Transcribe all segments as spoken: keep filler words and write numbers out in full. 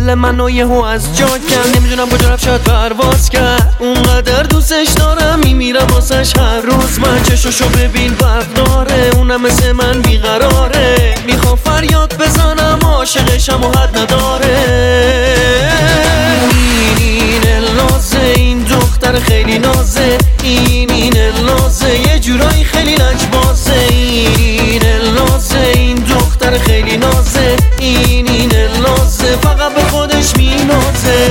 دل منو یهو از جا کرد، نمیدونم کجا رفت، شاید پرواز کرد. اونقدر دوستش دارم میمیرم واسش هر روز. من چشاشو ببین برق داره، اونم مثل من بیقراره. میخوام فریاد بزنم عاشقشم و حد نداره. این این لازه، این دختر خیلی نازه. این این لازه، یه جورایی خیلی لجبازه. این لازه، این دختر خیلی نازه. این این لازه، فقط به خودش مینازه.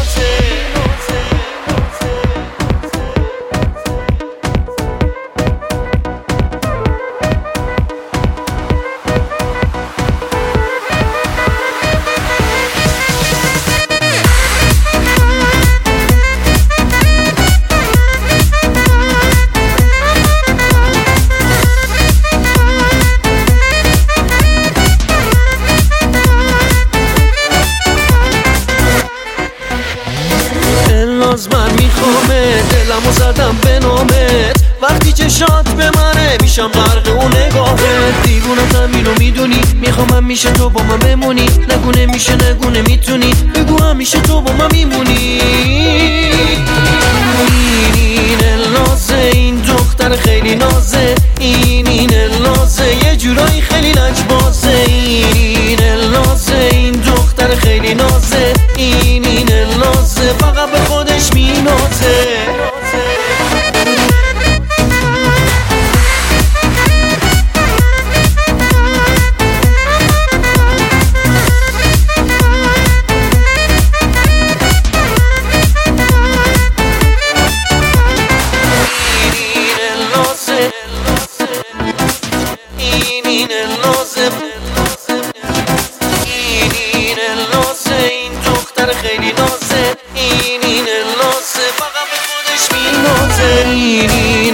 من میخوامه، دلمو زدم به نامت. وقتی چشات به منه میشم غرق اون نگاهت. دیوونتم اینو میدونی، میخوام همیشه تو با من بمونی. نگونه میشه نگونه میتونی، بگو همیشه تو با من میمونی. این این لازه، این دختر خیلی نازه. این این لازه، یه جورایی خیلی لجبازه. این این لازه، این دختر خیلی نازه. این این لازه، فقط به خودش مینازه. خیلی نازه. این این لازه، فقط به خودش مینازه.